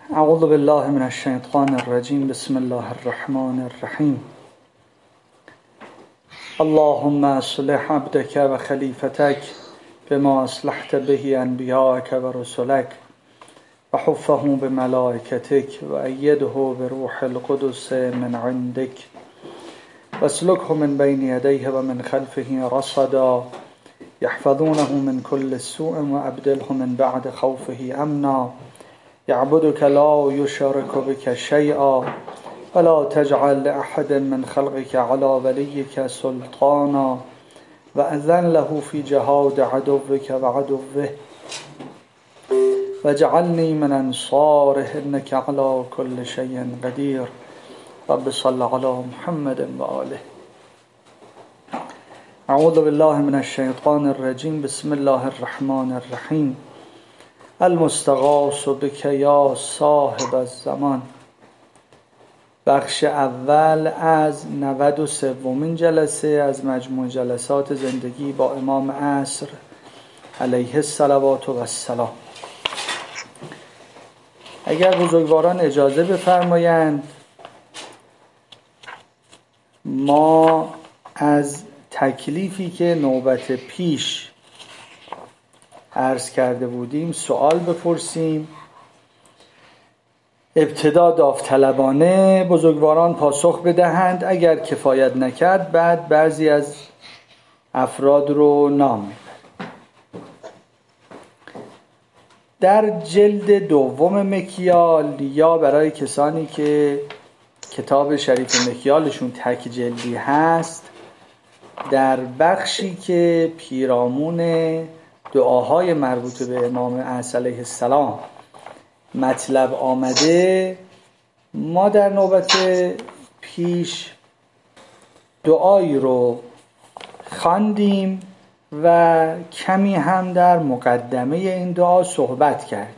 اعوذ بالله من الشیطان الرجیم. بسم الله الرحمن الرحیم. اللهم اصلح عبدك و خلیفتك بما اصلحت به انبیاءك و رسلك و حفه بملائکتك و ایده بروح القدس من عندك و اسلکه من بین یدیه و من خلفه رصدا یحفظونه من كل سوء و ابدله من بعد خوفه امنا یعبدك لا یشرک بك شیئا ولا تجعل لأحد من خلقك على وليك سلطانا وأذن له في جهاد عدوك وعدوه وجعلني من أنصاره إنك على كل شيء قدير. رب صل على محمد وآله. اعوذ بالله من الشیطان الرجیم. بسم الله الرحمن الرحیم. المستغاث بك یا صاحب الزمان. بخش اول از 93مین جلسه از مجموع جلسات زندگی با امام عصر علیه الصلوات و السلام. اگر بزرگواران اجازه بفرمایند ما از تکلیفی که نوبت پیش عرض کرده بودیم سوال بپرسیم. ابتدا داوطلبانه بزرگواران پاسخ بدهند، اگر کفایت نکرد بعد بعضی از افراد رو نام میبریم. در جلد دوم مکیال، یا برای کسانی که کتاب شریف مکیالشون تک جلدی هست، در بخشی که پیرامون دعاهای مربوط به امام عصر علیه السلام مطلب آمده، ما در نوبت پیش دعایی رو خواندیم و کمی هم در مقدمه این دعا صحبت کردیم.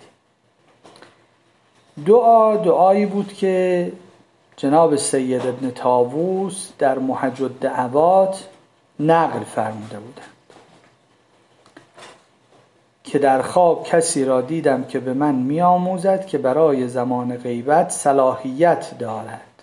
دعایی بود که جناب سید ابن طاووس در محج الدعوات نقل فرموده بودند که در خواب کسی را دیدم که به من می آموزد که برای زمان غیبت صلاحیت دارد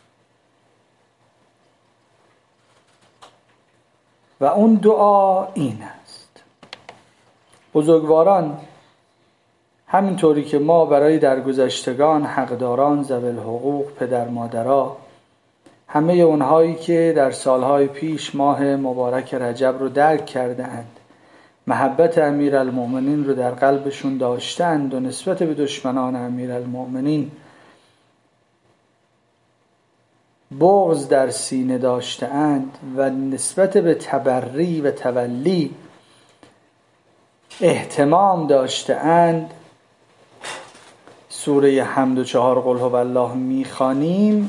و اون دعا این است. بزرگواران همینطوری که ما برای درگذشتگان، حقداران، ذوی الحقوق، پدر مادرها، همه اونهایی که در سالهای پیش ماه مبارک رجب رو درک کردند، محبت امیرالمؤمنین رو در قلبشون داشتند و نسبت به دشمنان امیرالمؤمنین بغض در سینه داشتند و نسبت به تبری و تولی اهتمام داشتند، سوره حمد و 4 قل هو الله میخوانیم.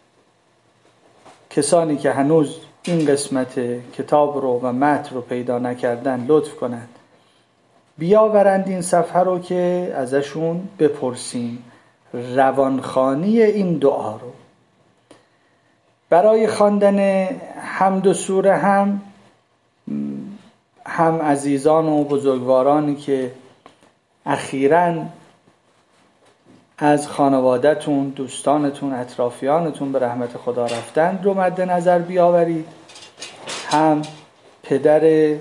کسانی که هنوز این قسمت کتاب رو و متن رو پیدا نکردن لطف کنند بیاورند این صفحه رو که ازشون بپرسیم روانخوانی این دعا رو. برای خواندن حمد و سوره هم عزیزان و بزرگوارانی که اخیراً از خانواده‌تون، دوستانتون، اطرافیانتون به رحمت خدا رفتند رو مد نظر بیاورید، هم پدر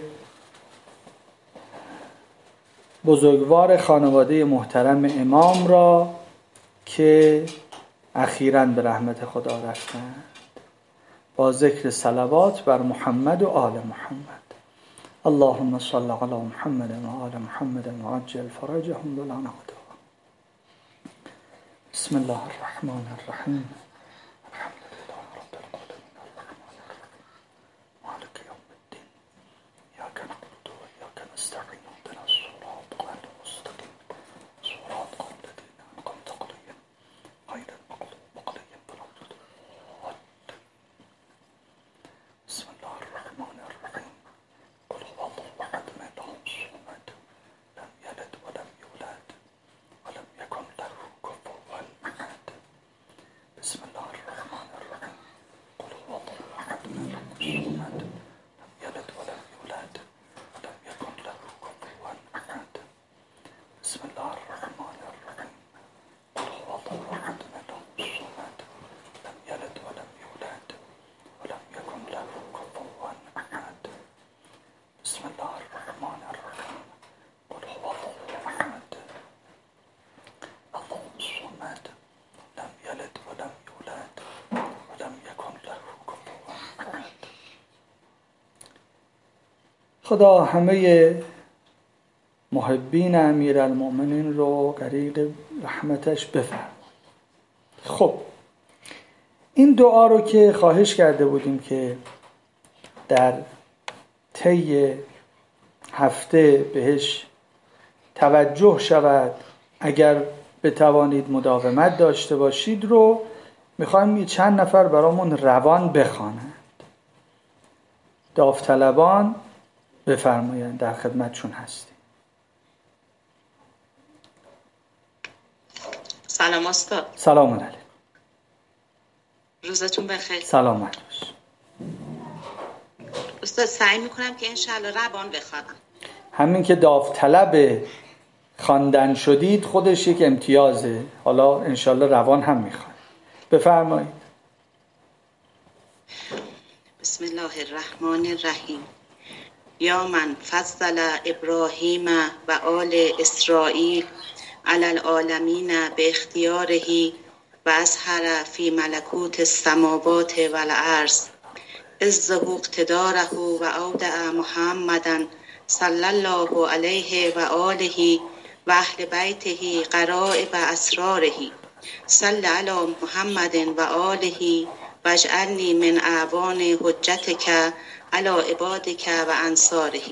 بزرگوار خانواده محترم امام را که اخیراً به رحمت خدا رفتند، با ذکر صلوات بر محمد و آل محمد. اللهم صل علی محمد و آل محمد و عجل فرجهم ولا نقدر. بسم الله الرحمن الرحیم. الحمد لله رب العالمین الرحمن الرحیم مالک یوم الدین ایاک نعبد و ایاک نستعین اهدنا الصراط المستقیم صراط الذین انعمت علیهم غیر المغضوب علیهم ولا الضالین. بسم الله الرحمن الرحیم. قل هو الله احد الله الصمد لم یلد ولم یولد ولم یکن له كفوا احد. بسم الأحد الله الصمد لم يلد ولم يولد ولم يكن له كفوا أحد بسم الله الرحمن الرحيم قل هو الله أحد الله الصمد لم يلد ولم يولد ولم يكن له كفوا أحد. خدا همه محبین امیرالمؤمنین رو غریق رحمتش بفرماید. خب این دعا رو که خواهش کرده بودیم که در طی هفته بهش توجه شود، اگر بتوانید مداومت داشته باشید، رو میخوایم چند نفر برامون روان بخوانند. داوطلبان بفرمایند، در خدمتشون هستیم. سلام استاد. سلام علیکم. روزتون بخیر. سلامت باش. استاد سعی میکنم که انشالله روان بخوانم. همین که داوطلب خواندن شدید خودش یک امتیازه. حالا انشالله روان هم میخوان. بفرمایید. بسم الله الرحمن الرحیم. یا من فضل ابراهیم و آل اسرائیل علی العالمین به اختیاره و اظهر فی ملکوت السماوات و الارض عزه اقتداره و اودع محمدا صلی الله علیه و آله و اهل بیته غرائب اسراره صلی علی محمد و آله و اجعلنی من اعوان حجتک علی عبادک و انصاره.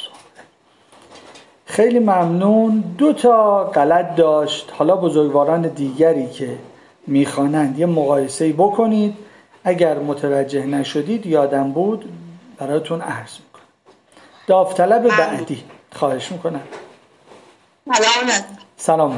خیلی ممنون. 2 غلط داشت. حالا بزرگواران دیگری که میخوانند یه مقایسه‌ای بکنید. اگر متوجه نشدید یادم بود براتون عرض میکنم. داوطلب بعدی خواهش میکنم. سلام.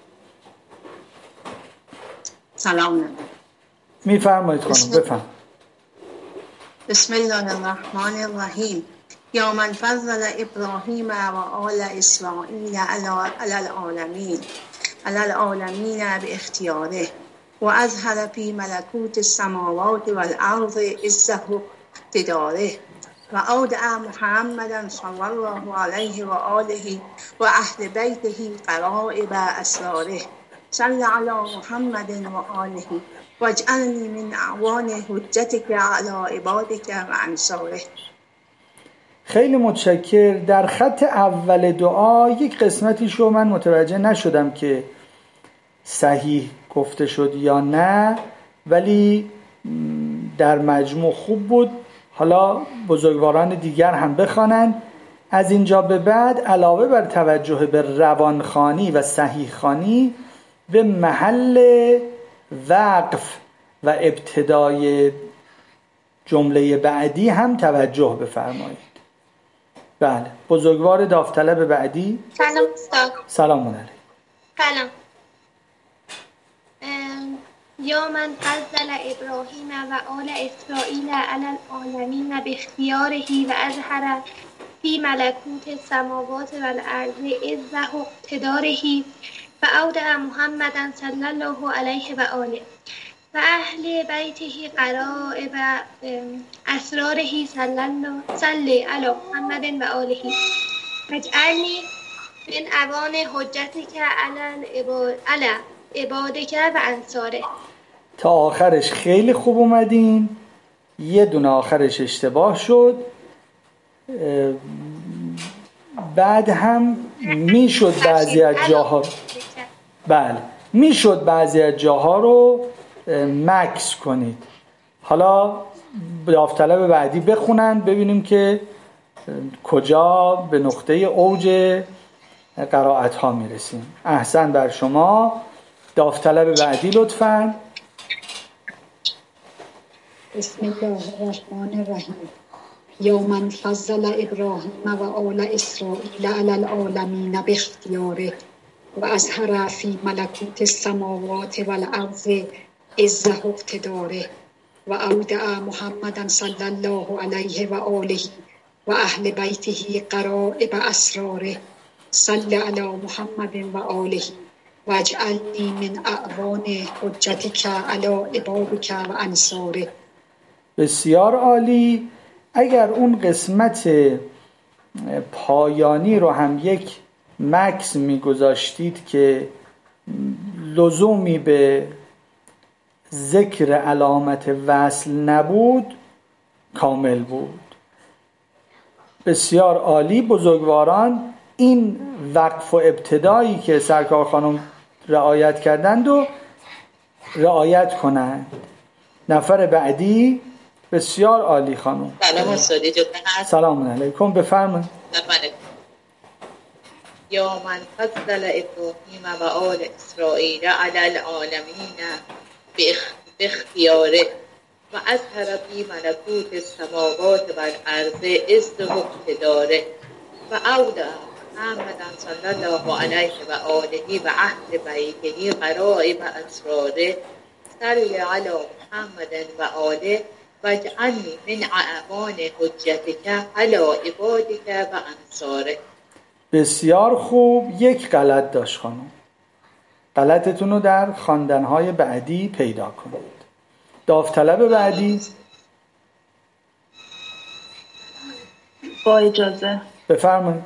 سلام. میفرمایید خانم، بفرمایید. بسم الله الرحمن الرحیم. یا من فضل ابراهیم و آل اسرائیل علی العالمین به اختیاره و اظهر فی ملکوت السماوات و الارض عزه اقتداره و اودع محمدا صلی الله علیه و آله و اهل بیته غرائب اسراره صلی علی محمد و آله و اجعلنی من اعوان حجتک علی عبادک و انصاره. خیلی متشکر. در خط اول دعا یک قسمتیش رو من متوجه نشدم که صحیح گفته شد یا نه، ولی در مجموع خوب بود. حالا بزرگواران دیگر هم بخوانند. از اینجا به بعد علاوه بر توجه به روانخوانی و صحیحخوانی، به محل وقف و ابتدای جمله بعدی هم توجه بفرمایید. بله، بزرگوار داوطلب بعدی. سلام استاد. سلام علیکم. سلام. یا من فضل ابراهیم و آل اسرائیل علی العالمین به اختیاره و اظهر فی ملکوت السماوات و الارض عزه اقتداره و اودع محمدا صلی الله علیه و آله و اهل بیته غرائب اسراره صلی علی محمد و آله اجعلنی من اعوان حجتک علی عبادک و انصاره. تا آخرش خیلی خوب اومدین. یه دونه آخرش اشتباه شد. بعد هم میشد بعضی از جاها، بله میشد بعضی از جاها رو مکس کنید. حالا داوطلب بعدی بخونن ببینیم که کجا به نقطه اوج قرائت ها میرسیم. احسن بر شما. داوطلب بعدی لطفاً. بسم الله الرحمن الرحیم. یا من فضل ابراهیم و آل اسرائیل علی العالمین به اختیاره و اظهر فی ملکوت السماوات و الارض عزه اقتداره و اودع محمدا صلی الله علیه و آله و اهل بیته غرائب اسراره صلی علی محمد و آله واجعلنی من اعوان حجتک علی عبادک و انصارک. بسیار عالی. اگر اون قسمت پایانی رو هم یک مکس میگذاشتید که لزومی به ذکر علامت وصل نبود، کامل بود. بسیار عالی. بزرگواران این وقف و ابتدایی که سرکار خانم رعایت کردند و رعایت کنند. نفر بعدی. بسیار عالی خانم. سلام استادی جدا. سلام علیکم. بفرمایید. یا من فضل ابراهیم و آل اسرائیل علی العالمین باختیاره و اظهر فی ملکوت السماوات و الارض عزه و اقتداره و اودع محمدا صلی الله علیه و آله و اهل بیته غرائب اسراره صلی علی محمد و آله واجعلنی من اعوان حجتک علی عبادک و انصارک. بسیار خوب. یک غلط داشت خانم. غلطتون رو در خواندن‌های بعدی پیدا کنید. داوطلب بعدی. با اجازه بفرمایید.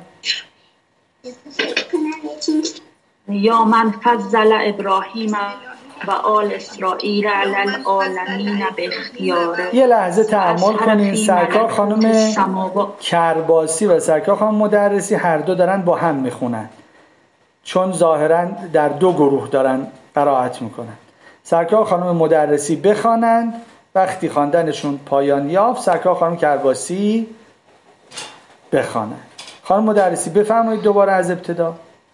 یا من فضل ابراهیم و آل اسرائیل علی العالمین باختیاره. یه لحظه تأمل کنین. سرکار خانم کرباسی و سرکار خانم مدرسی هر دو دارن با هم میخونن، چون ظاهرا در دو گروه دارن قرائت میکنن. سرکار خانم مدرسی بخوانند، وقتی خواندنشون پایان یافت سرکار خانم کرباسی بخوانند. خانم مدرسی بفرمایید دوباره از ابتدا.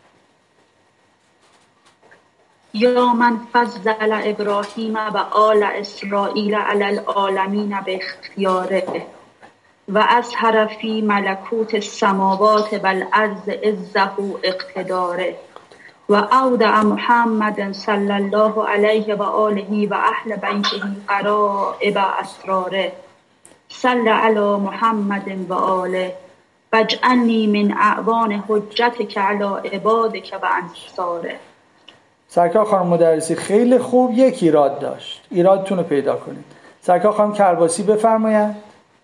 یا من فضل ابراهیم و آل اسرائیل علی العالمین باختیاره و اظهر فی ملکوت السماوات و الارض عزه و اقتداره و اودع محمد صلی الله علیه و آله و اهل بیته غرائب اسراره صلی علی محمد و آله واجعلنی من اعوان حجتک علی عبادک و انصاره. سرکار خانم مدرسی خیلی خوب. یک ایراد داشت. ایرادتون رو پیدا کنید. سرکار خانم کرباسی بفرمایید.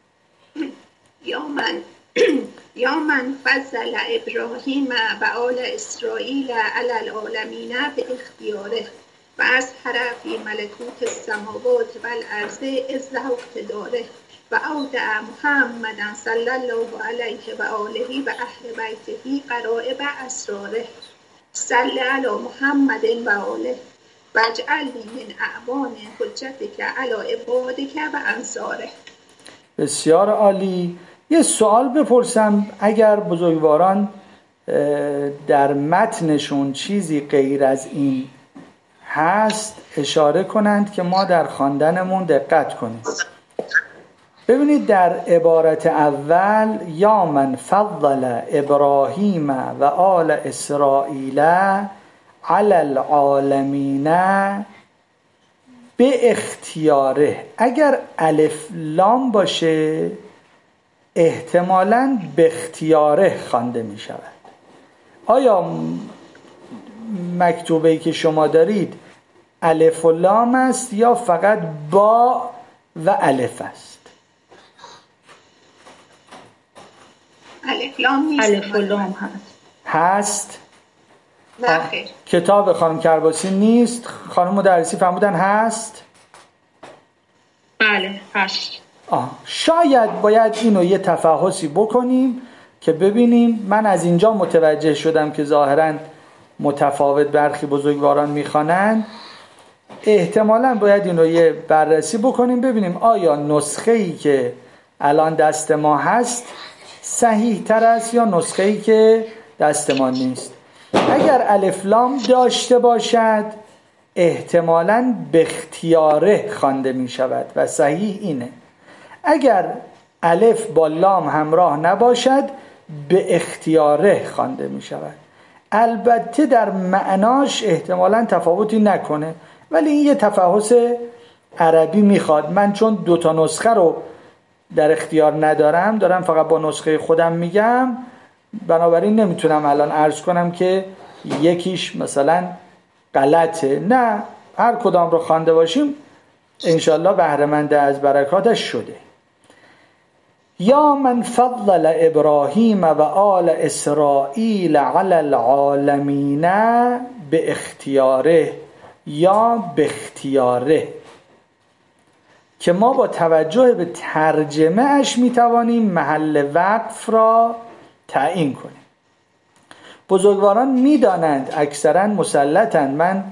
یا من فضل ابراهیم و آل اسرائیل علی العالمین باختیاره و اظهر فی ملکوت السماوات و الارض عزه و اقتداره و اودع محمدا صلی الله علیه و آله و اهل بیته غرائب اسراره صلی علی محمد و آله واجعلنی من اعوان حجتک علی عبادک و انصاره. بسیار عالی. یه سوال بپرسم، اگر بزرگواران در متنشون چیزی غیر از این هست اشاره کنند که ما در خواندنمون دقت کنیم. ببینید در عبارت اول یا من فضل ابراهیم و آل اسرائیل علی العالمین به اختیاره، اگر الف لام باشه احتمالاً به اختیاره خوانده می شود. آیا مکتوبه‌ای که شما دارید الف و لام است یا فقط با و الف است؟ الف لام نیست. الف و لام هست؟ نه خیر. کتاب خانم کرباسی نیست. خانم مدرسی فرمودن هست؟ بله هست. شاید باید اینو یه تفحصی بکنیم که ببینیم. من از اینجا متوجه شدم که ظاهراً متفاوت برخی بزرگواران میخوانند. احتمالاً باید اینو یه بررسی بکنیم ببینیم آیا نسخه‌ای که الان دست ما هست صحیح تر است یا نسخه‌ای که دست ما نیست. اگر الف لام داشته باشد احتمالاً به اختیاره خوانده می شود و صحیح اینه. اگر الف با لام همراه نباشد به اختیاره خوانده می شود. البته در معناش احتمالاً تفاوتی نکنه، ولی این یه تفحص عربی میخواد. من چون دوتا نسخه رو در اختیار ندارم، دارم فقط با نسخه خودم میگم، بنابراین نمیتونم الان عرض کنم که یکیش مثلا غلطه، نه، هر کدام رو خوانده باشیم انشالله بهره‌مند از برکاتش شده. یا من فضل ابراهیم و آل اسرائیل علی العالمین به اختیاره یا به اختیاره، که ما با توجه به ترجمه اش میتوانیم محل وقف را تعیین کنیم. بزرگواران میدانند، اکثرا مسلطند، من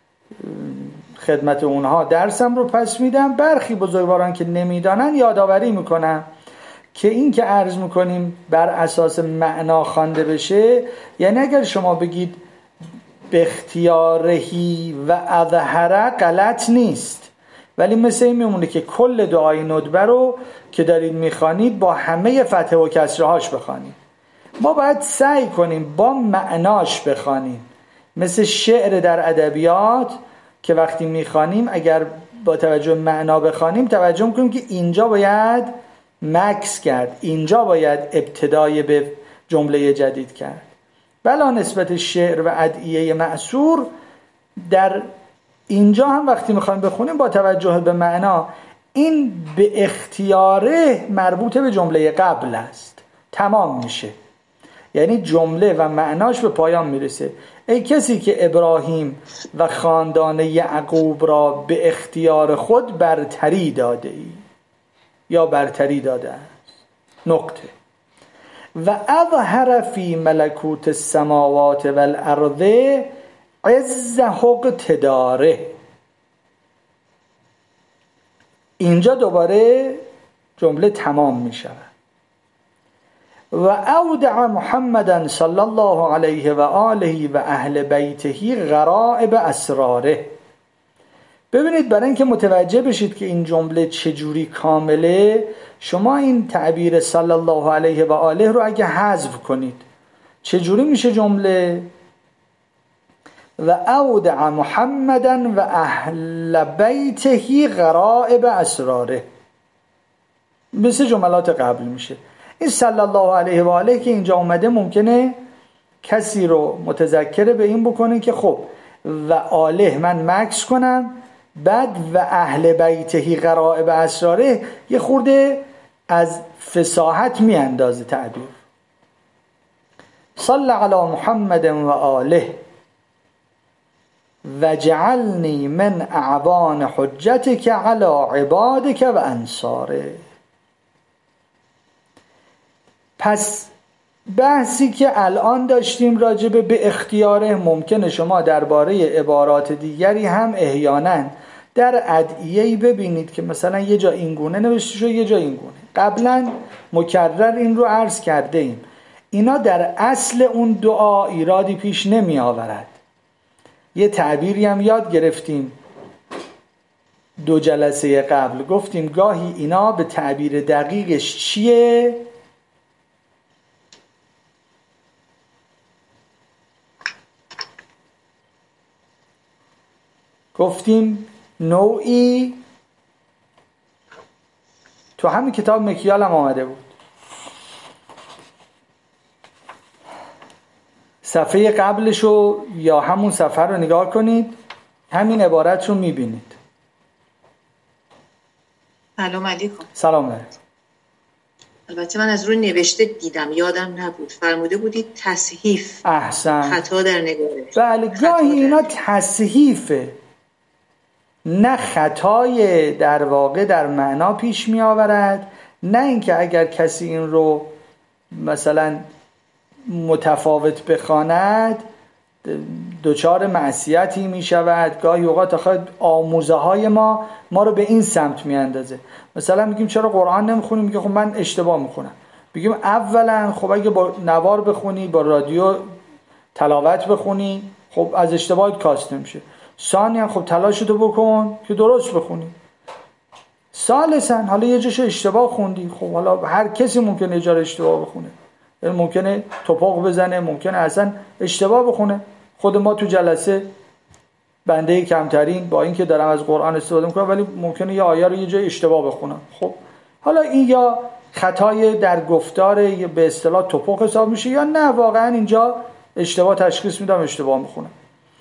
خدمت اونها درسم رو پس میدم. برخی بزرگواران که نمیدانند یادآوری میکنم که این که عرض میکنیم بر اساس معنا خوانده بشه، یعنی اگر شما بگید به اختیارهی و اظهره غلط نیست، ولی مثل این میمونه که کل دعای ندبه رو که دارید میخوانید با همه فتحه و کسره هاش بخوانید. ما باید سعی کنیم با معناش بخوانیم، مثل شعر در ادبیات که وقتی میخوانیم اگر با توجه معنا بخوانیم توجه میکنیم که اینجا باید مکس کرد، اینجا باید ابتدای به جمله جدید کرد. بلا نسبت شعر و ادعیه مأثور در اینجا هم وقتی میخوایم بخونیم با توجه به معنا، این به اختیاره مربوط به جمله قبل است، تمام میشه، یعنی جمله و معناش به پایان میرسه. ای کسی که ابراهیم و خاندان یعقوب را به اختیار خود برتری داده ای یا برتری داده است. نقطه. و اظهر فی ملکوت السماوات والارض عزه اقتداره. اینجا دوباره جمله تمام می شود. و اودع محمدا صلی الله علیه و آله و اهل بیته غرائب اسراره. ببینید، برای اینکه متوجه بشید که این جمله چجوری کامله، شما این تعبیر صلی الله علیه و آله رو اگه حذف کنید چجوری میشه جمله؟ و اودع محمدا و اهل بیته غرائب اسراره، مثل جملات قبل میشه. این صلی الله علیه و آله که اینجا اومده ممکنه کسی رو متذکر به این بکنه که خب و آله من مکس کنم، بعد و اهل بیته غرائب اسراره یه خورده از فصاحت میاندازه تعبیر. صلی علی محمد و آله و جعلنی من اعوان حجتک علی عبادک و انصاره. پس بحثی که الان داشتیم راجبه به اختیاره، ممکنه شما درباره عبارات دیگری هم احیانا در ادعیه‌ای ببینید که مثلا یه جا این گونه نوشته شده یه جا این گونه. قبلا مکرر این رو عرض کرده ایم، اینا در اصل اون دعا ایرادی پیش نمی آورد. یه تعبیری هم یاد گرفتیم 2 جلسه قبل، گفتیم گاهی اینا به تعبیر دقیقش چیه؟ گفتیم نوعی تو همین کتاب مکیال هم آمده بود، صفحه قبلشو یا همون صفحه رو نگاه کنید، همین عبارت رو میبینید. سلام علیکم. سلام علیکم. البته من از روی نوشته دیدم، یادم نبود. فرموده بودید تصحیف. احسن. خطا در نگارش. بله، گاهی اینا تصحیفه، نه خطای در واقع در معنا پیش می آورد، نه اینکه اگر کسی این رو مثلا متفاوت بخواند دچار معصیتی می شود. گاهی اوقات آخه آموزه های ما رو به این سمت می اندازه. مثلا میگیم چرا قرآن نمیخونیم؟ میگه خب من اشتباه میخونم. بگیم اولا خب اگه با نوار بخونی، با رادیو تلاوت بخونی، خب از اشتباهت کاسته میشه. ثانیا خب تلاشتو بکن که درست بخونی. ثالثا حالا یه جاشو اشتباه خوندی، خب حالا هر کسی ممکنه یه جا اشتباه بخونه، یعنی ممکنه توپق بزنه، ممکنه اصلا اشتباه بخونه. خود ما تو جلسه بنده کمترین با اینکه دارم از قرآن استفاده میکنم ولی ممکنه یه آیه رو یه جای اشتباه بخونم. خب حالا این یا خطای در گفتار به اصطلاح توپق حساب میشه، یا نه واقعا اینجا اشتباه تشخیص میدم، اشتباه میخونم.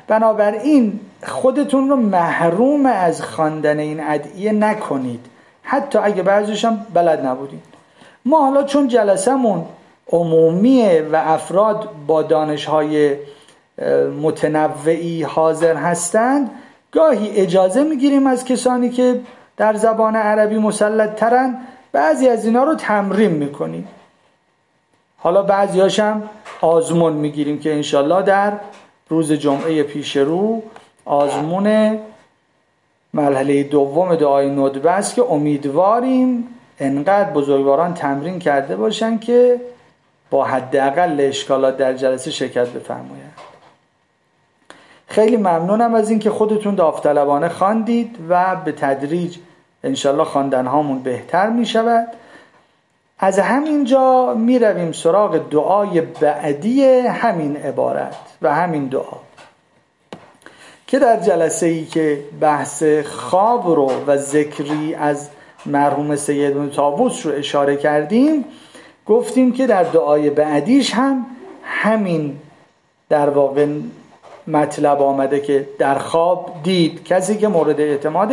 بنابراین خودتون رو محروم از خواندن این ادعیه نکنید، حتی اگه بعضیش هم بلد نبودید. ما حالا چون جلسمون عمومیه و افراد با دانش‌های متنوعی حاضر هستند، گاهی اجازه میگیریم از کسانی که در زبان عربی مسلط ترن بعضی از اینا رو تمرین میکنیم. حالا بعضیاش هم آزمون میگیریم که انشالله در روز جمعه پیش رو آزمون مرحله دوم دعای ندبه است که امیدواریم انقدر بزرگواران تمرین کرده باشن که با حداقل اشکالات در جلسه شرکت بفرمایند. خیلی ممنونم از این که خودتون داوطلبانه خواندید و به تدریج انشالله خواندن هامون بهتر می شود. از همینجا می رویم سراغ دعای بعدی همین عبارت و همین دعا که در جلسه ای که بحث خواب رو و ذکری از مرحوم سید ابن طاووس رو اشاره کردیم، گفتیم که در دعای بعدیش هم همین در واقع مطلب آمده که در خواب دید کسی که مورد اعتماد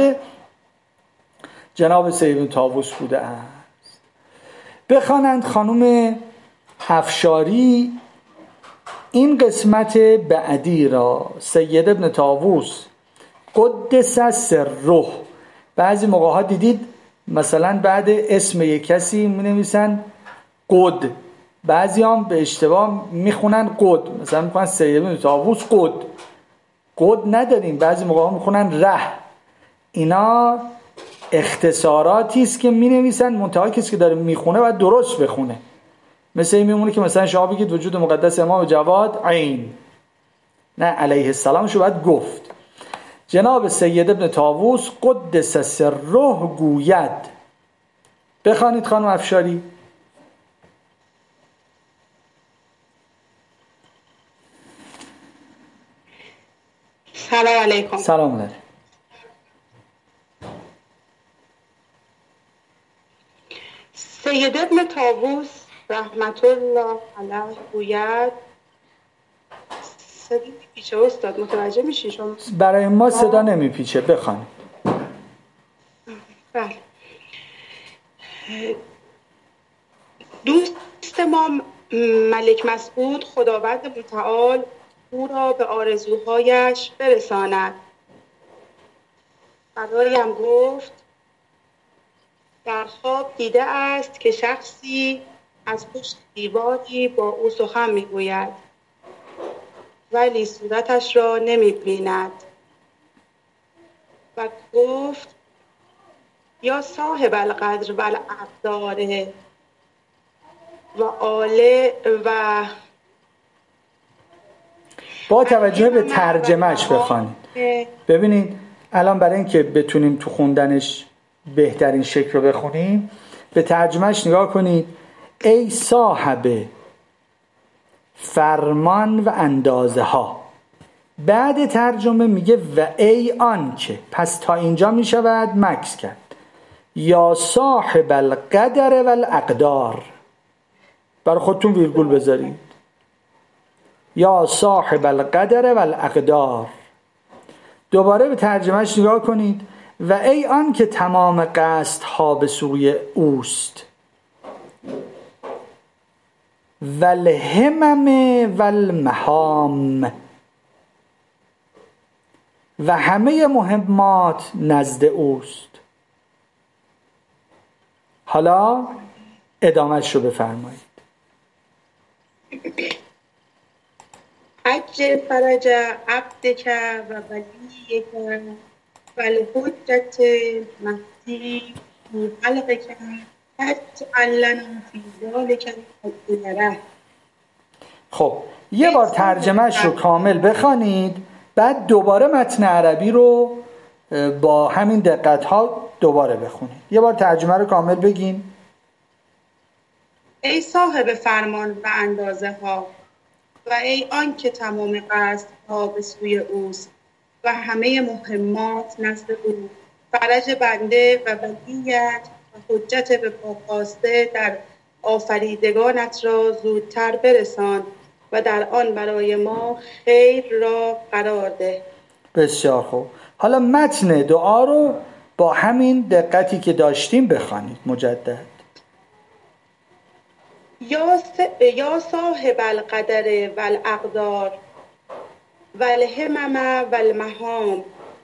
جناب سید ابن طاووس بوده است. بخوانند خانم افشاری این قسمت بعدی را. سید ابن طاووس قدس سره، بعضی موقع ها دیدید مثلا بعد اسم یک کسی می نویسن قد، بعضی هم به اشتباه میخونن قد، مثلا میخونن سید ابن طاووس قد نداریم، بعضی موقع ها میخونن ره. اینا اختصاراتی است که می نویسن، منتها کسی که داره میخونه باید درست بخونه. مثل این میمونه که مثلا شما بگید وجود مقدس امام جواد عین، نه علیه السلام شو باید گفت. جناب سید ابن طاووس قدس سره گوید. بخوانید خانم افشاری. سلام علیکم. سلام علیکم. سید ابن طاووس رحمت الله علیه گوید. صدا نمیپیچه استاد، متوجه میشین شما؟ برای ما صدا نمیپیچه، بخوانید. بله. دوست ما ملک مسعود خداوند متعال او را به آرزوهایش برساند. برایم گفت در خواب دیده است که شخصی از پشت دیواری با او سخن میگوید ولی صورتش را نمیبیند و گفت یا صاحب القدر و الاقدار و آله و با توجه به ترجمهش بخوانید. ببینید الان برای اینکه بتونیم تو خوندنش بهترین شکل رو بخونیم به ترجمهش نگاه کنید. ای صاحب فرمان و اندازه ها. بعد ترجمه میگه و ای آن که، پس تا اینجا میشود مکس کرد. یا صاحب القدر و الاقدار، برای خودتون ویرگول بذارید. یا صاحب القدر و الاقدار. دوباره به ترجمهش نگاه کنید. و ای آن که تمام قصدها به سوی اوست. والهمم والمهام، و همه مهمات نزد اوست. حالا ادامهش رو بفرمایید. عجل فرج عبدک و ولیک و الحجة مهدی فی خلقک اجعل لنا فی ذلک القدرة. خب یه بار ترجمهش رو کامل بخوانید، بعد دوباره متن عربی رو با همین دقت ها دوباره بخونید. یه بار ترجمه رو کامل بگین. ای صاحب فرمان و اندازه ها و ای آن که تمام قصد ها به سوی اوست و همه مهمات نزد او، فرج بنده و ولیت و حجت به پاکاسته در آفریدگانت را زودتر برسان و در آن برای ما خیر را قرار ده. بسیار خوب. حالا متن دعا رو با همین دقتی که داشتیم بخوانید مجدد. یا صاحب القدر والاقدار والهمم والمهام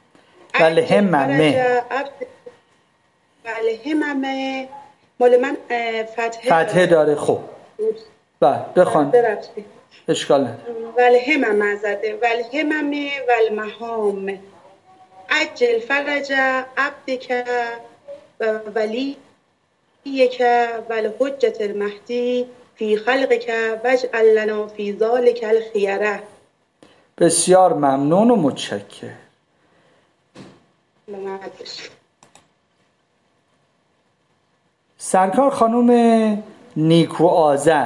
والهمم مال من فتحه داره. خوب بله بخوان، اشکال نداره. والهمم زده والهمم والمهام عجل فرج عبدک و ولیک والحجة المهدی فی خلقک واجعل لنا فی ذلک الخیره. بسیار ممنون و متشکرم. سرکار خانم نیکو آذر،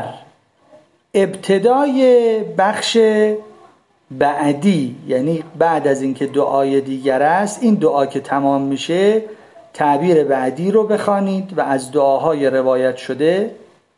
ابتدای بخش بعدی، یعنی بعد از اینکه دعای دیگر است، این دعا که تمام میشه تعبیر بعدی رو بخوانید و از دعاهای روایت شده.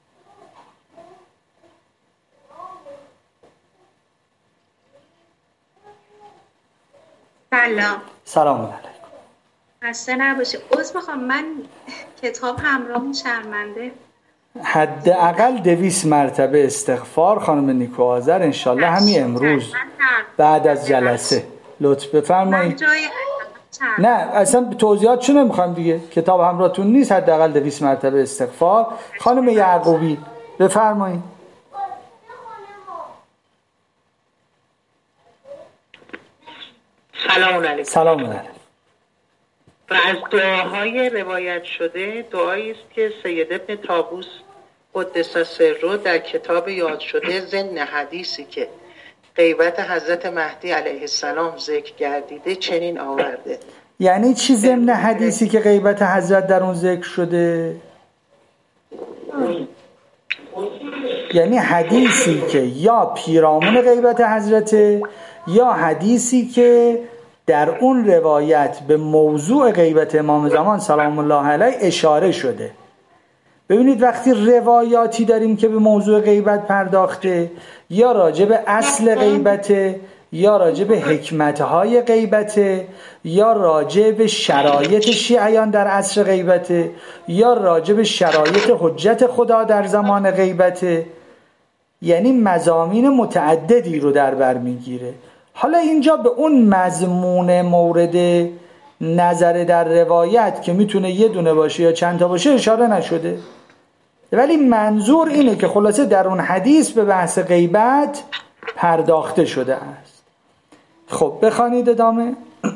سلام علیکم. خسته نباشه. عذر میخوام، من کتاب همراهم شرمنده. حداقل 200 مرتبه استغفار خانم نیکو آذر، انشالله همین امروز بعد از جلسه لطف بفرمایید. نه اصلا توضیحات چون نمیخوام دیگه، کتاب همراهتون نیست، حداقل 200 مرتبه استغفار. خانم یعقوبی بفرمایید. سلام علیکم. و از دعاهای روایت شده دعایی است که سید ابن طاووس قدس سره در کتاب یاد شده ضمن حدیثی که غیبت حضرت مهدی علیه السلام ذکر گردیده چنین آورده. یعنی چی ضمن حدیثی که غیبت حضرت در اون ذکر شده؟ یعنی حدیثی که یا پیرامون غیبت حضرت یا حدیثی که در اون روایت به موضوع غیبت امام زمان سلام الله علیه اشاره شده. ببینید وقتی روایاتی داریم که به موضوع غیبت پرداخته، یا راجع به اصل غیبته، یا راجع به حکمتهای غیبته، یا راجع به شرایط شیعیان در عصر غیبته، یا راجع به شرایط حجت خدا در زمان غیبته، یعنی مضامین متعددی رو در بر میگیره. حالا اینجا به اون مضمون مورد نظر در روایت که میتونه یه دونه باشه یا چند تا باشه اشاره نشده، ولی منظور اینه که خلاصه در اون حدیث به بحث غیبت پرداخته شده است. خب بخوانید ادامه.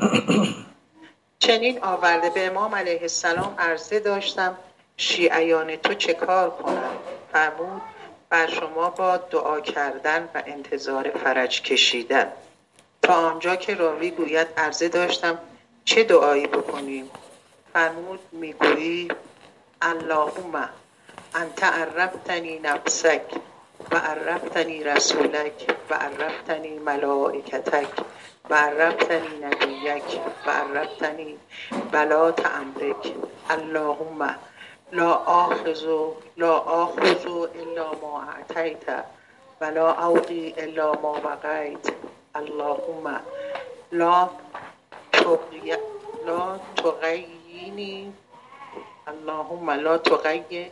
چنین آورده به امام علیه السلام عرضه داشتم شیعیان تو چه کار کنند؟ فرمود بر شما با دعا کردن و انتظار فرج کشیدن. تا آنجا که راوی گوید عرضه داشتم چه دعایی بکنیم؟ فرمود میگویی اللهم انت عرفتنی نفسک و عرفتنی رسولک و عرفتنی ملائکتک و عرفتنی نبیک و عرفتنی بلات امرک. اللهم لا آخذ الا ما اعطیت ولا اوقی الا ما وقیت. اللهم لا تغیینی اللهم لا تغییر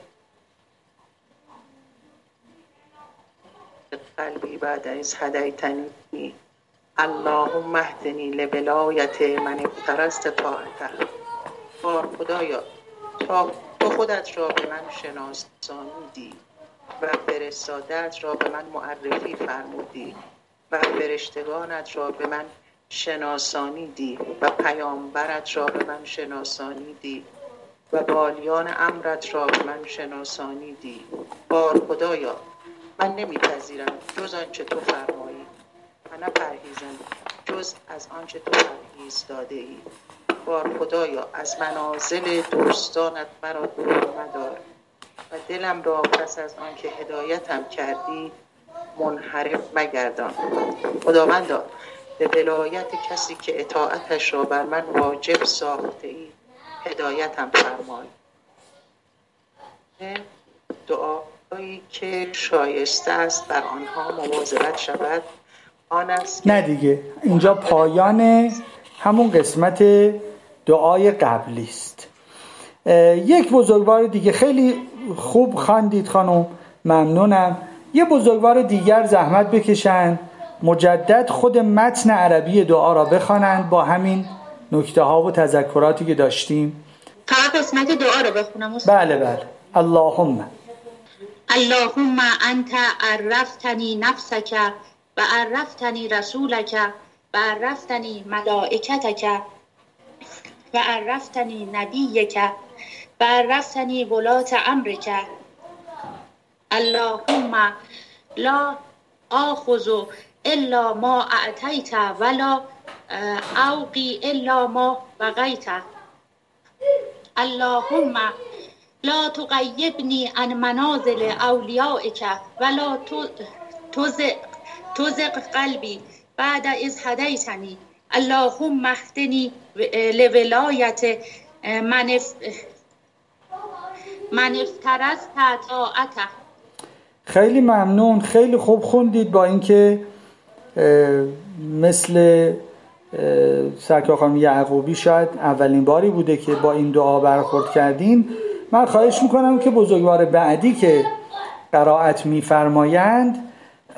قلبی بعد از هدیتنی. اللهم اهدنی لولایت من افترست طاعته. خدایا تو خودت را به من شناسانیدی و فرستادت را به من معرفی فرمودی و فرشتگانت را به من شناسانیدی و پیامبرت را به من شناسانیدی و بالیان امرت را به من شناسانیدی. بار خدایا من نمیپذیرم جز آنچه تو فرمایی و نپرهیزم جز از آنچه تو پرهیز داده ای. بار خدایا از منازل دوستانت مرا دور مدار و دلم را پس از آنکه هدایتم کردی منحرف مگردان. خداوندا به ولایت کسی که اطاعتش را بر من واجب ساخته ای هدایتم فرمای. دعا دعایی که شایسته است در آنها مواظبت شود آن است. نه دیگه، اینجا پایان همون قسمت دعای قبلی است. یک بزرگوار دیگه، خیلی خوب خواندید خانم، ممنونم. یه بزرگوار دیگر زحمت بکشن مجدد خود متن عربی دعا را بخوانند با همین نکته ها و تذکراتی که داشتیم. فقط قسمت دعا رو بخونم. بله بله. اللهم انت عرفتنی نفسک و عرفتنی رسولک و عرفتنی ملائکتک و عرفتنی نبیک و عرفتنی ولاة امرک. اللهم لا آخذ الا ما اعطیت ولا اوقی الا ما بقیت. اللهم لا تغیبنی عن منازل اولیائک ولا تزغ قلبی بعد اذ هدیتنی. اللهم اهدنی لولایت من افترضت طاعته. خیلی ممنون، خیلی خوب خوندید. با اینکه مثل سرکار خانم یعقوبی شاید اولین باری بوده که با این دعا برخورد کردین، من خواهش میکنم که بزرگوار بعدی که قرائت میفرمایند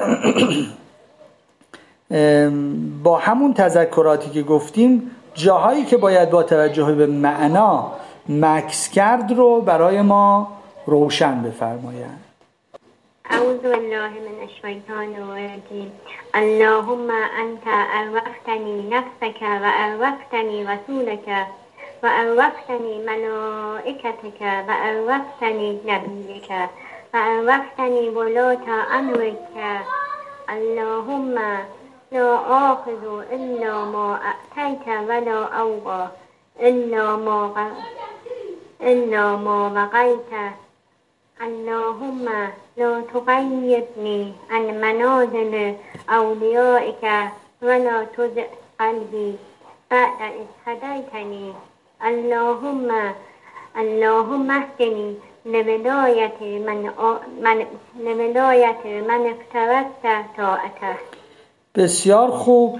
با همون تذکراتی که گفتیم جاهایی که باید با توجه به معنا مکث کرد رو برای ما روشن بفرمایند. اعوذ بالله من الشیطان الرجیم. اللهم انت عرفتنی نفسک و عرفتنی رسولک و عرفتنی ملائکتک و عرفتنی نبیک و عرفتنی ولاة امرک. اللهم لا آخذ الا ما اعطیت ولا اوقا الا ما بقیت. اللهم لا تغیبنی عن منازل اولیائک ولا تزغ قلبی بعد اذ هدیتنی. اللهم اهدنی لولایت من افترضت طاعته. بسیار خوب.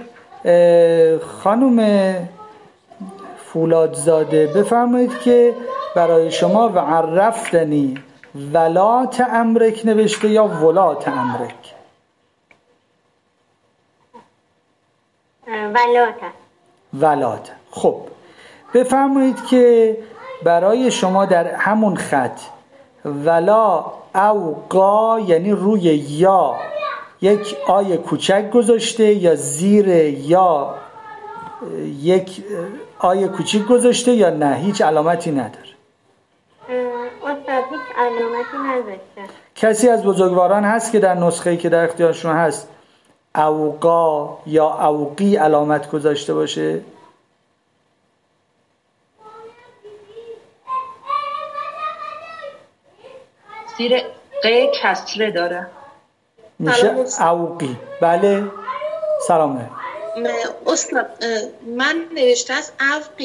خانم فولادزاده بفرمایید که برای شما و عرفتنی ولات امرک نوشته یا ولات امرک؟ ولات. خب بفرمایید که برای شما در همون خط ولا اوقا یعنی روی یا یک آی کوچک گذاشته یا زیر یا یک آی کوچیک گذاشته یا نه هیچ علامتی نداره؟ استاد هیچ علامتی نذاشته. کسی از بزرگواران هست که در نسخه‌ای که در اختیارشون هست اوقا یا اوقی علامت گذاشته باشه؟ زیر ق کسره داره میشه اوقی. بله سلام. استاد من نوشته از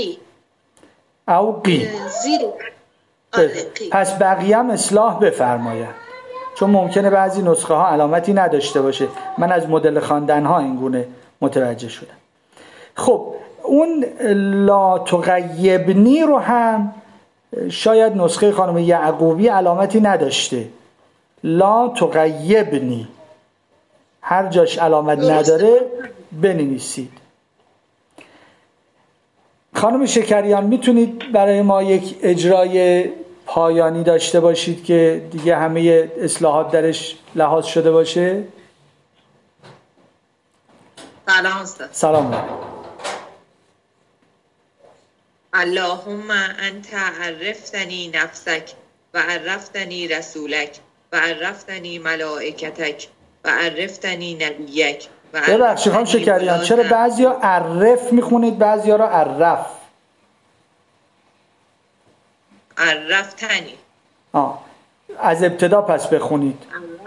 اوقی زیر. پس بقیه هم اصلاح بفرمایند، چون ممکنه بعضی نسخه ها علامتی نداشته باشه. من از مدل خواندن ها اینگونه متوجه شدم. خب اون لا تغیبنی رو هم شاید نسخه خانم یعقوبی علامتی نداشته. لا تغیبنی هر جاش علامت نداره بنویسید. خانم شکریان میتونید برای ما یک اجرای پایانی داشته باشید که دیگه همه اصلاحات درش لحاظ شده باشه؟ سلام استاد. سلام. اللهم انت عرفتنی نفسک و عرفتنی رسولک و عرفتنی ملائکتک و عرفتنی نبیک. ببخشید خانم شکریان چرا بعضیا عرف میخونید بعضیا را عرف؟ عرفتنی. از ابتدا پس بخونید.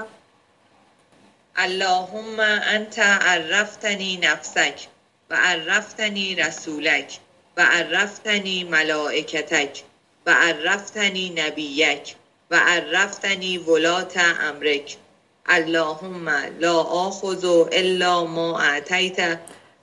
اللهم انت عرفتنی نفسک و عرفتنی رسولک و عرفتنی ملائکتک و عرفتنی نبیک و و عرفتنی ولات امرک اللهم لا آخذ الا ما اعطیت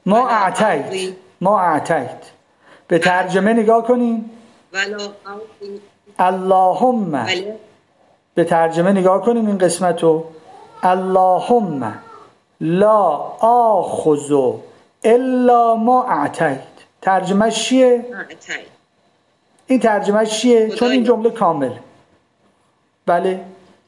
ما اعطیت. به ترجمه نگاه کنیم. ولا آخذ اللهم، به ترجمه نگاه کنیم این قسمتو. اللهم لا آخذ الا ما اعطیت. ترجمهش چیه؟ این ترجمهش چیه؟ چون این جمله کامل. بله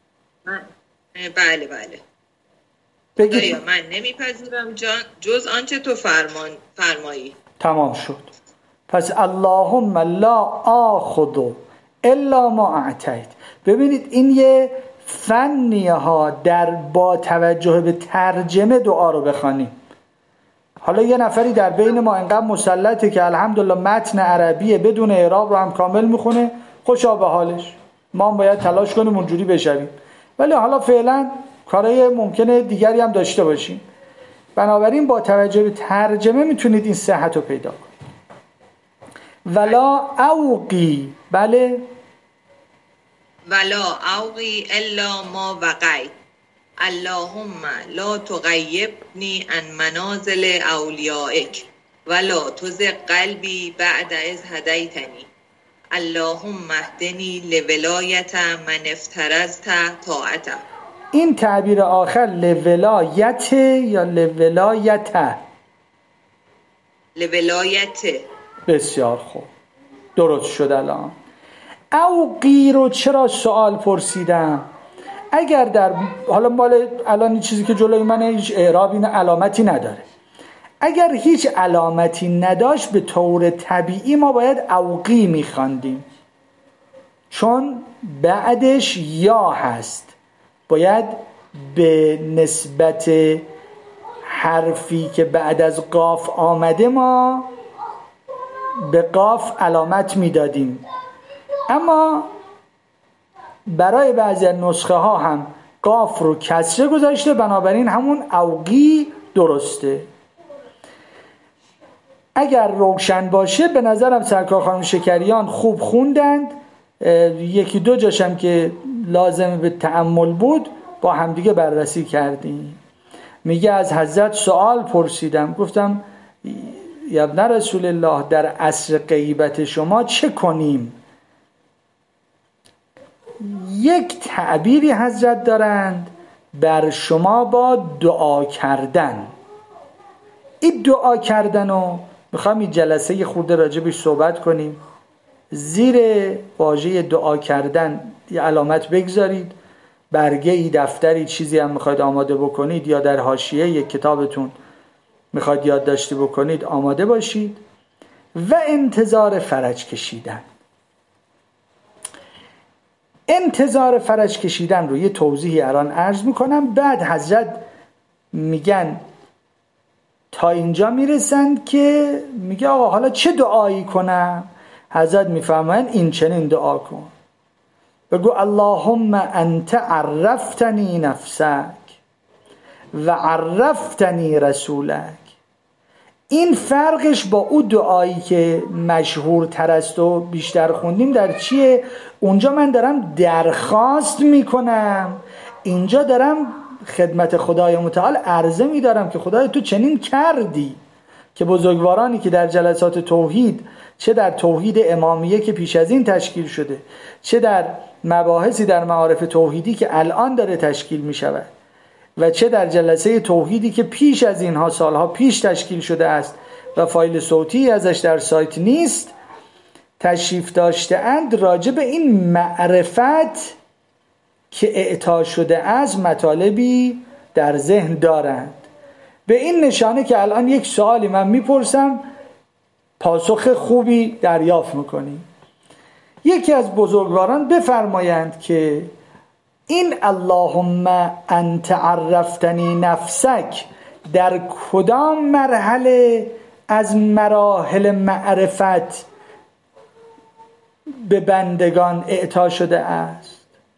بله خدایا من نمیپذیرم جز آنچه تو فرمایی. تمام شد. پس اللهم لا آخذ الا ما اعطیت. ببینید این یه فنیه ها در با توجه به ترجمه دعا رو بخوانیم. حالا یه نفری در بین ما اینقدر مسلطه که الحمدلله متن عربیه بدون اعراب رو هم کامل میخونه، خوشا به حالش. ما هم باید تلاش کنیم اونجوری بشویم، ولی حالا فعلا کارهای ممکنه دیگری هم داشته باشیم. بنابراین با توجه به ترجمه میتونید این صحت رو پیدا کنید. ولا اوقی، بله، ولا اوقی الا ما وقعت اللهم لا تغیبنی عن منازل اولیائک ولا تزغ قلبی بعد اذ هدیتنی اللهم اهدنی لولایت من افترضت طاعته. این تعبیر آخر لولایت یا لولایت؟ لولایت. بسیار خوب، درست شد. الان اوقی رو چرا سوال پرسیدم؟ اگر در حالا مال الان این چیزی که جلوی من هیچ اعرابی علامتی نداره، اگر هیچ علامتی نداشت به طور طبیعی ما باید اوقی میخواندیم، چون بعدش یا هست. باید به نسبت حرفی که بعد از قاف آمده ما به قاف علامت میدادیم، اما برای بعضی نسخه ها هم قاف رو کسره گذاشته، بنابراین همون اوقی درسته. اگر روشن باشه به نظرم سرکار خانم شکریان خوب خوندند. یکی دو جاشم که لازم به تأمل بود با همدیگه بررسی کردیم. میگه از حضرت سوال پرسیدم، گفتم یا ابن رسول الله در عصر غیبت شما چه کنیم؟ یک تعبیری حضرت دارند بر شما با دعا کردن. این دعا کردن رو میخوام این جلسه یه خورده راجبش صحبت کنیم. زیر واژه دعا کردن یه علامت بگذارید، برگه ای، دفتری، چیزی هم میخواید آماده بکنید یا در حاشیه یک کتابتون میخواید یادداشتی بکنید آماده باشید. و انتظار فرج کشیدن. انتظار فرج کشیدن رو یه توضیحی الان عرض میکنم، بعد حضرت میگن تا اینجا میرسند که میگه آقا حالا چه دعایی کنم؟ حضرت میفرمایند این چنین دعا کن، بگو اللهم انت عرفتنی نفسک و عرفتنی رسولک. این فرقش با اون دعایی که مشهور تر است و بیشتر خوندیم در چیه؟ اونجا من دارم درخواست میکنم، اینجا دارم خدمت خدای متعال عرضه میدارم که خدای تو چنین کردی. که بزرگوارانی که در جلسات توحید، چه در توحید امامیه که پیش از این تشکیل شده، چه در مباحثی در معارف توحیدی که الان داره تشکیل می شود و چه در جلسه توحیدی که پیش از اینها سالها پیش تشکیل شده است و فایل صوتی ازش در سایت نیست، تشریف داشته اند راجع به این معرفت که اعطا شده از مطالبی در ذهن دارند. به این نشانه که الان یک سوالی من میپرسم پاسخ خوبی دریافت میکنیم. یکی از بزرگواران بفرمایند که این اللهم انت عرفتنی نفسک در کدام مرحله از مراحل معرفت به بندگان اعطا شده است؟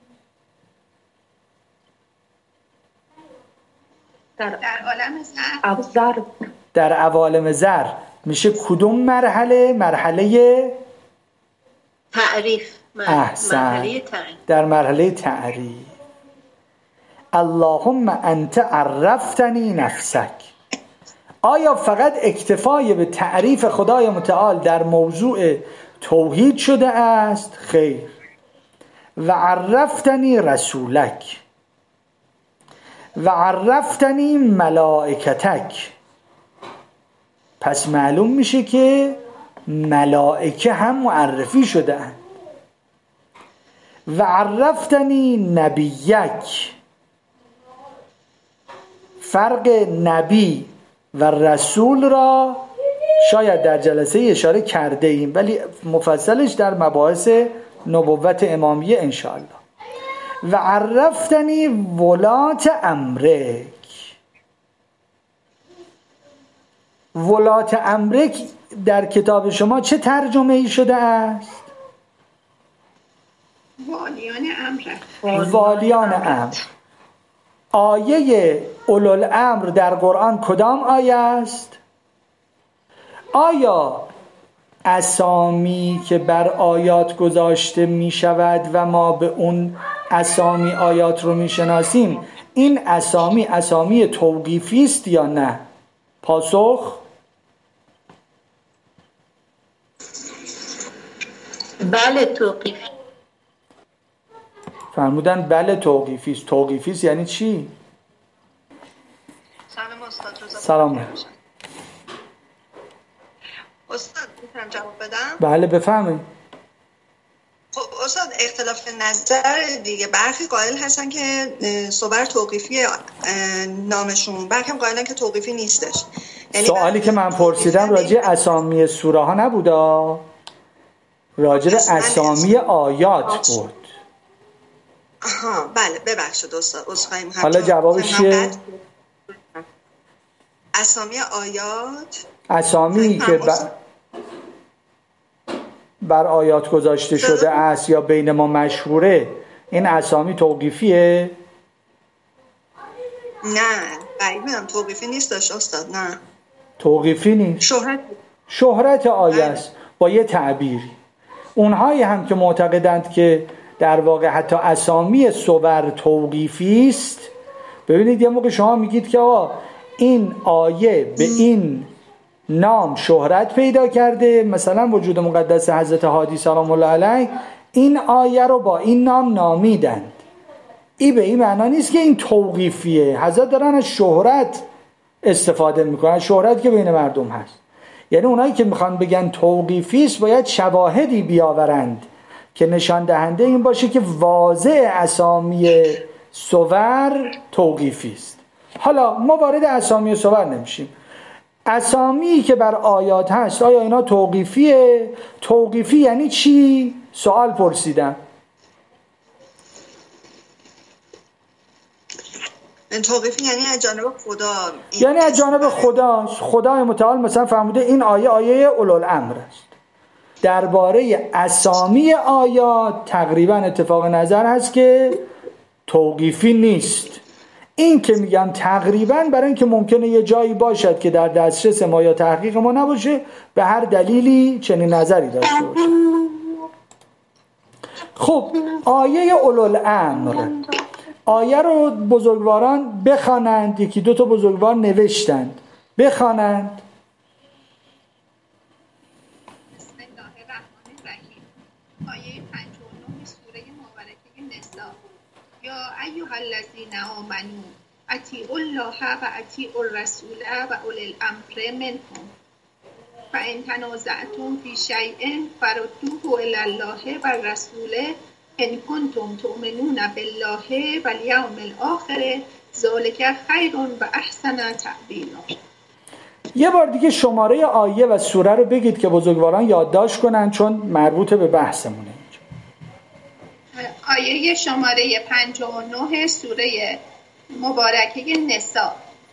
در عالم زر. در عوالم زر میشه کدوم مرحله؟ مرحله احسن، در مرحله تعریف. اللهم انت عرفتنی نفسک. آیا فقط اکتفای به تعریف خدای متعال در موضوع توحید شده است؟ خیر. و عرفتنی رسولک و عرفتنی ملائکتک. پس معلوم میشه که ملائکه هم معرفی شده اند. و عرفتنی نبیک. فرق نبی و رسول را شاید در جلسه اشاره کرده ایم، ولی مفصلش در مباحث نبوت امامیه انشاءالله. و عرفتنی ولات امرک. ولات امرک در کتاب شما چه ترجمه ای شده است؟ والیان امر. والیان امر. آیه اولوالامر در قرآن کدام آیه است؟ آیا اسامی که بر آیات گذاشته می شود و ما به اون اسامی آیات رو می شناسیم، این اسامی توقیفی است یا نه؟ پاسخ؟ بله توقیفی. فرمودن بله توقیفی است. توقیفی است یعنی چی؟ سلام استاد. سلام. استاد میتونم جواب بدم؟ بله بفهمید. خب استاد اختلاف نظر دیگه، برخی قائل هستن که صور توقیفی نامشون، برخی هم قائلن که توقیفی نیستش. یعنی سوالی که من پرسیدم راجع اسامی سوره ها نبودا، راجع به اسامی آیات بود. آها بله ببخشید استاد. حالا جوابش چیه؟ اسامی آیات، اسامی که بر آیات گذاشته شده است یا بین ما مشهوره، این اسامی توقیفیه؟ نه بایدم توقیفی نیستش استاد. نه توقیفی نیست. شهرت آیه است با یه تعبیری. اونهایی هم که معتقدند که در واقع حتی اسامی صور توقیفی است، ببینید یه موقع شما میگید که آقا این آیه به این نام شهرت پیدا کرده، مثلا وجود مقدس حضرت هادی سلام الله علیه این آیه رو با این نام نامیدند. این به این معنا نیست که این توقیفیه. حضرت دارن از شهرت استفاده میکنن، شهرت که بین مردم هست. یعنی اونایی که میخوان بگن توقیفی است باید شواهدی بیاورند که نشان دهنده این باشه که واضح اسامی صور توقیفی است. حالا ما وارد اسامی صور نمیشیم. اسامی که بر آیات هست آیا اینا توقیفیه؟ توقیفی یعنی چی؟ سوال پرسیدم. توقیفی یعنی از جانب خدا، یعنی از جانب خدا. خدای متعال مثلا فرموده این آیه اولوالامر است. درباره اسامی آیات تقریبا اتفاق نظر هست که توقیفی نیست. این که میگم تقریبا برای اینکه ممکنه یه جایی باشد که در دسترس ما یا تحقیق ما نباشه، به هر دلیلی چنین نظری داشته باشه. خب آیه اولوالامر، آیه رو بزرگواران بخوانند. یکی دو تا بزرگوار نوشتند، بخوانند. بسم الله الرحمن الرحیم. آیه 59 سوره مبارکه نساء. یا ایها الذین آمنوا اطیعوا الله و اطیعوا الرسول و اولی الامر منکم فان تنازعتم فی شیء فردوه الی الله و الرسول ان کنتم تؤمنون بالله و الیوم الاخر ذلک خیر و احسن تأویلا. یه بار دیگه شماره آیه و سوره رو بگید که بزرگواران یادداشت کنن، چون مربوط به بحثمونه. آیه شماره 59 سوره مبارکه نساء.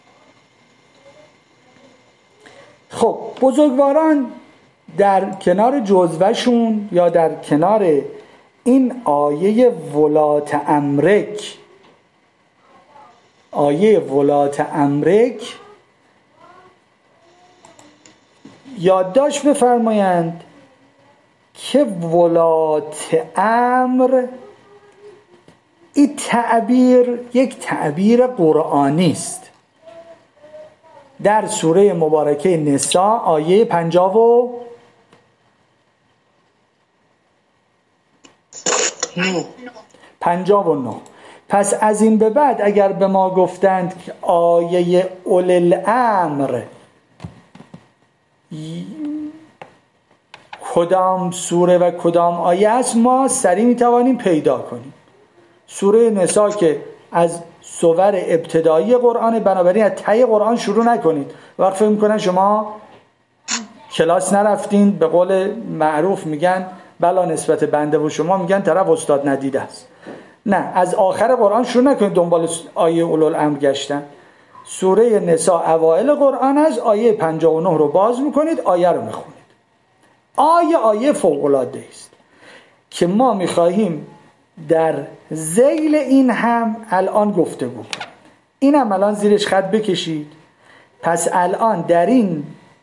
خب بزرگواران در کنار جزوهشون یا در کنار این آیه ولات امرک، آیه ولات امرک یادداشت بفرمایند که ولات امر، این تعبیر یک تعبیر قرآنی است. در سوره مبارکه نساء آیه 59. پس از این به بعد اگر به ما گفتند که آیه اولی الامر کدام سوره و کدام آیه است، ما سریع میتوانیم پیدا کنیم. سوره نساء که از سور ابتدایی قرآن، بنابراین از ته قرآن شروع نکنید. وقت فکر میکنن شما کلاس نرفتین، به قول معروف میگن بلا نسبت بنده و شما میگن طرف استاد ندیده است. نه، از آخر قرآن شروع نکنید دنبال آیه اولوالامر گشتن. سوره نساء اوائل قرآن است، آیه 59 رو باز میکنید، آیه رو میخونید. آیه فوق‌العاده است که ما میخواهیم در ذیل این هم الان گفتگو کنیم. این هم الان زیرش خط بکشید. پس الان در این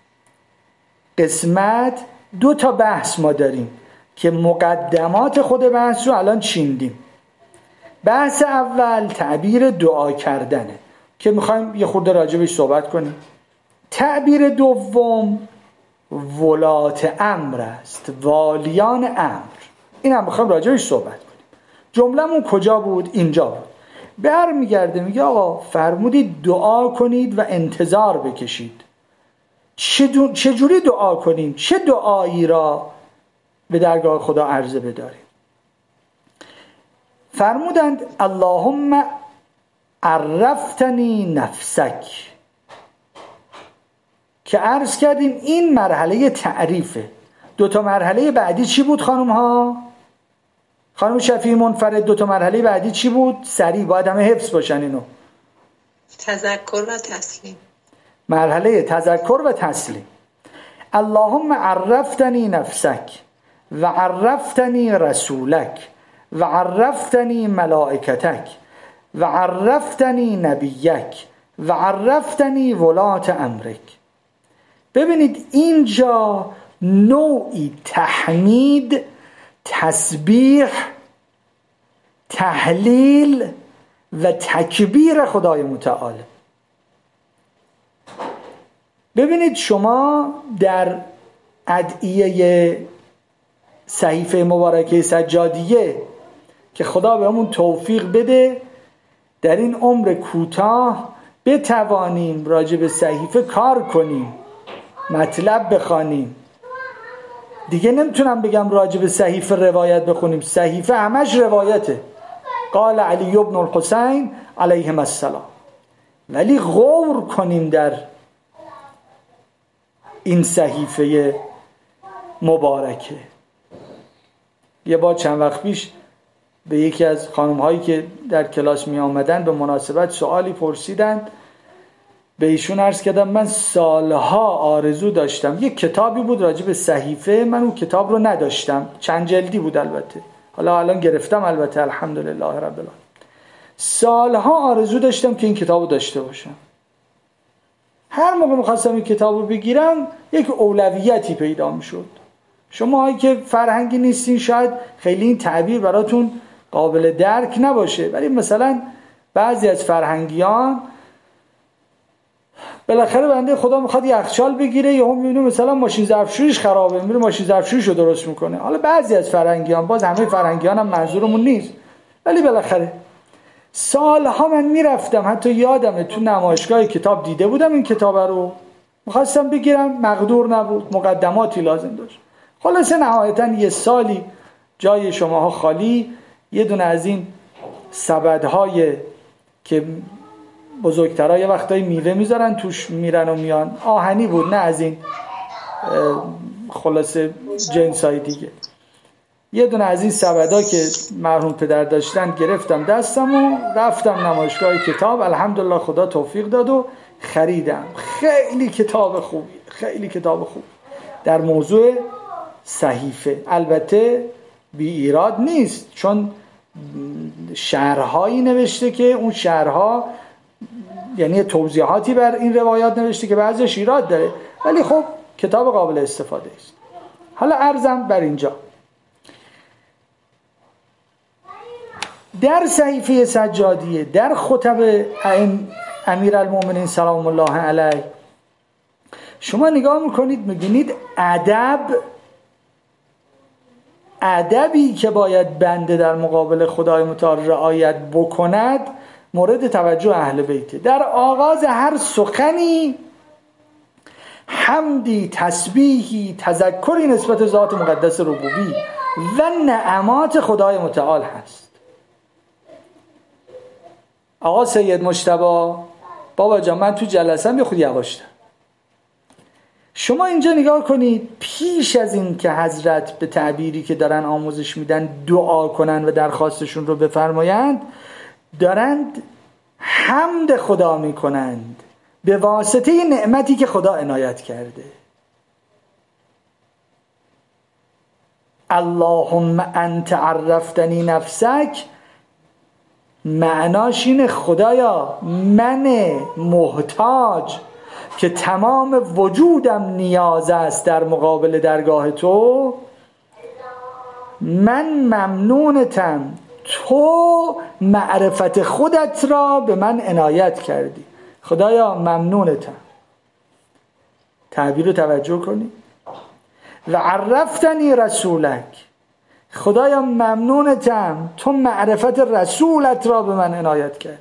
قسمت 2 تا بحث ما داریم که مقدمات خود بحث رو الان چیندیم. بحث اول تعبیر دعا کردنه که میخوایم یه خورده راجبش صحبت کنیم. تعبیر دوم ولات امر است، والیان امر. این هم میخوایم راجبش صحبت کنیم. جمله‌مون کجا بود؟ اینجا بود. برمیگرده میگه آقا فرمودید دعا کنید و انتظار بکشید. چجوری دعا کنیم؟ چه دعایی را به درگاه خدا عرضه بداریم؟ فرمودند اللهم عرفتنی نفسک، که عرض کردیم این مرحله تعریفه. 2 تا مرحله بعدی چی بود خانم ها؟ خانم شفیعی منفرد 2 تا مرحله بعدی چی بود؟ سریع باید همه حفظ باشن اینو. تذکر و تسلیم. مرحله تذکر و تسلیم. اللهم عرفتنی نفسک و عرفتنی رسولک و عرفتنی ملائکتک و عرفتنی نبیک و عرفتنی ولات امرک. ببینید اینجا نوعی تحمید، تسبیح، تهلیل و تکبیر خدای متعال. ببینید شما در ادعیه صحیفه مبارکه سجادیه که خدا بهمون توفیق بده در این عمر کوتاه بتوانیم راجع به صحیفه کار کنیم، مطلب بخوانیم. دیگه نمیتونم بگم راجع به صحیفه روایت بخونیم، صحیفه همش روایته. قال علی بن الحسین علیهم السلام. ولی غور کنیم در این صحیفه مبارکه. یه بار چند وقت پیش به یکی از خانم هایی که در کلاس می آمدن به مناسبت سوالی پرسیدند. به ایشون عرض کردم من سالها آرزو داشتم، یک کتابی بود راجع به صحیفه، من اون کتاب رو نداشتم، چند جلدی بود البته، حالا الان گرفتم البته الحمدلله رب العالمین. سالها آرزو داشتم که این کتاب رو داشته باشم. هر موقع میخواستم این کتاب رو بگیرم یک اولویتی پیدا میشد. شما هایی که فرهنگی نیستین شاید خیلی این تعبیر براتون قابل درک نباشه، ولی مثلا بعضی از فرهنگیان بالاخره بنده خدا میخواد یخچال بگیره، یا هم میبینه مثلا ماشین ظرفشوییش خرابه، میره ماشین ظرفشوییشو درست میکنه. حالا بعضی از فرهنگیان، باز همه فرهنگیان هم منظورمون نیست، ولی بالاخره سالها من میرفتم، حتی یادمه تو نمایشگاه کتاب دیده بودم این کتاب رو، میخواستم بگیرم مقدور نبود، مقدماتی لازم داشت. خلاصه نهایتا یه سالی جای شماها خالی، یه دونه از این سبدهای که بزرگترها یه وقتایی میوه میذارن توش میرن و میان، آهنی بود، نه از این خلاصه جنسای دیگه. یه دونه از این سبدها که مرحوم پدر داشتن گرفتم دستم و رفتم نمایشگاه کتاب، الحمدلله خدا توفیق داد و خریدم. خیلی کتاب خوبی، خیلی کتاب خوب در موضوع صحیفه. البته بی ایراد نیست، چون شرحهایی نوشته که اون شرحها یعنی توضیحاتی بر این روایات نوشته که بعضیش ایراد داره، ولی خب کتاب قابل استفاده است. حالا عرضم بر اینجا در صحیفه سجادیه، در خطب امیرالمومنین سلام الله علیه شما نگاه میکنید میبینید ادبی که باید بنده در مقابل خدای متعال رعایت بکند مورد توجه اهل بیته. در آغاز هر سخنی حمدی، تسبیحی، تذکری نسبت ذات مقدس ربوبی و نعمات خدای متعال هست. آقا سید مجتبی بابا جان من تو جلسه‌ام یه خود یواشتم. شما اینجا نگاه کنید پیش از این که حضرت به تعبیری که دارن آموزش میدن دعا کنن و درخواستشون رو بفرمایند، دارند حمد خدا میکنند به واسطه نعمتی که خدا عنایت کرده. اللهم انت عرفتنی نفسک، معناش اینه خدایا من محتاج که تمام وجودم نیاز است در مقابل درگاه تو، من ممنونتم تو معرفت خودت را به من عنایت کردی. خدایا ممنونتم. تعبیر رو توجه کنید. و عرفتنی رسولک، خدایا ممنونتم تو معرفت رسولت را به من عنایت کردی.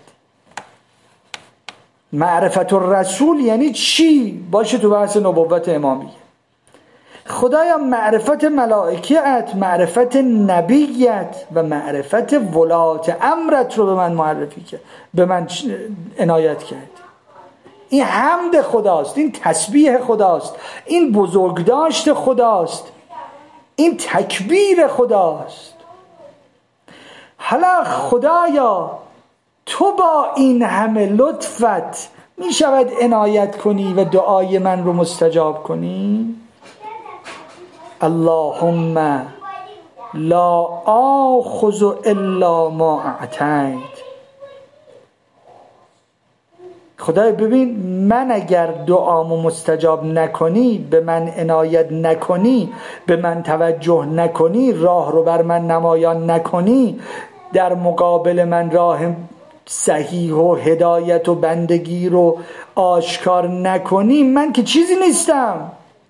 معرفت الرسول یعنی چی؟ باشه تو بحث نبوت امامیه. خدایا معرفت ملائکت، معرفت نبیت و معرفت ولات امرت رو به من معرفی کرد، به من عنایت کرد. این حمد خداست، این تسبیح خداست، این بزرگداشت خداست، این تکبیر خداست. حالا خدایا تو با این همه لطفت می شود عنایت کنی و دعای من رو مستجاب کنی؟ اللهم لا آخذ الا ما اعطیت. خدای ببین من اگر دعامو مستجاب نکنی، به من عنایت نکنی، به من توجه نکنی، راه رو بر من نمایان نکنی، در مقابل من راه صحیح و هدایت و بندگی رو آشکار نکنی، من که چیزی نیستم.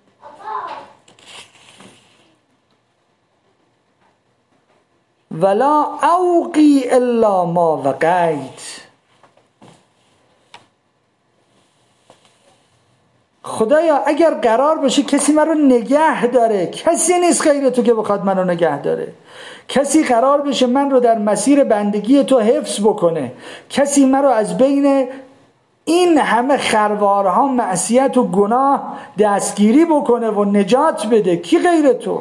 ولا اوقی الا ما وقیت. خدایا اگر قرار باشه کسی من رو نگه داره، کسی نیست غیر تو که بخواد من رو نگه داره. کسی قرار بشه من رو در مسیر بندگی تو حفظ بکنه، کسی من رو از بین این همه خروارها معصیت و گناه دستگیری بکنه و نجات بده، کی غیر تو؟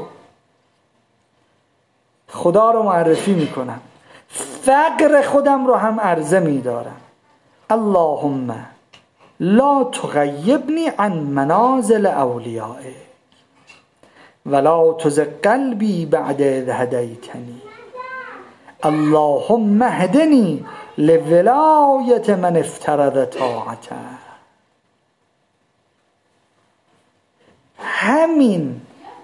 خدا رو معرفی میکنم، فقر خودم رو هم عرضه میدارم. اللهم لا تغیبنی عن منازل اولیائک ولا تزغ قلبی بعد اذ هدیتنی. اللهم اهدنی لولایت من افترض طاعته. همین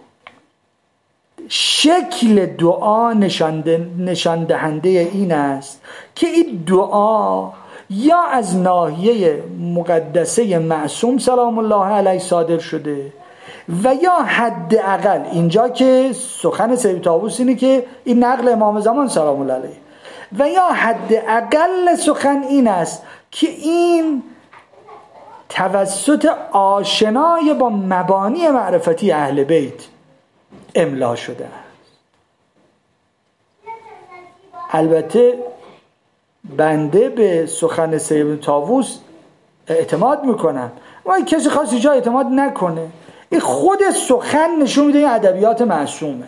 شکل دعا نشان دهنده این است که این دعا یا از ناحیه مقدسه معصوم سلام الله علیه صادر شده و یا حداقل اینجا که سخن سید طاووس اینه که این نقل امام زمان سلام الله علیه، و یا حداقل سخن این است که این توسط آشنای با مبانی معرفتی اهل بیت املا شده است. البته بنده به سخن سید طاووس اعتماد میکنم و کسی خاصی جا اعتماد نکنه. این خود سخن نشون میده این ادبیات معصومه.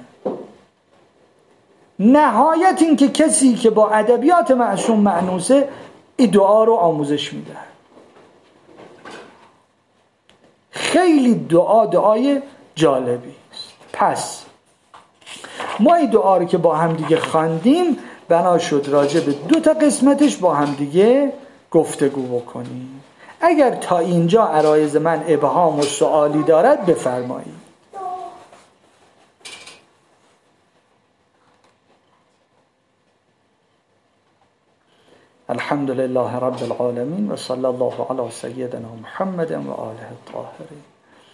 نهایت این که کسی که با ادبیات معصوم معنوسه این دعا رو آموزش میده. خیلی دعای جالبی است. پس ما این دعا رو که با هم دیگه خواندیم، بنا شد راجع به 2 تا قسمتش با هم دیگه گفتگو بکنیم. اگر تا اینجا عرایض من ابهام و سوالی دارد بفرمایید. الحمد لله رب العالمین و صلی الله علی سیدنا محمد و آله الطاهرین.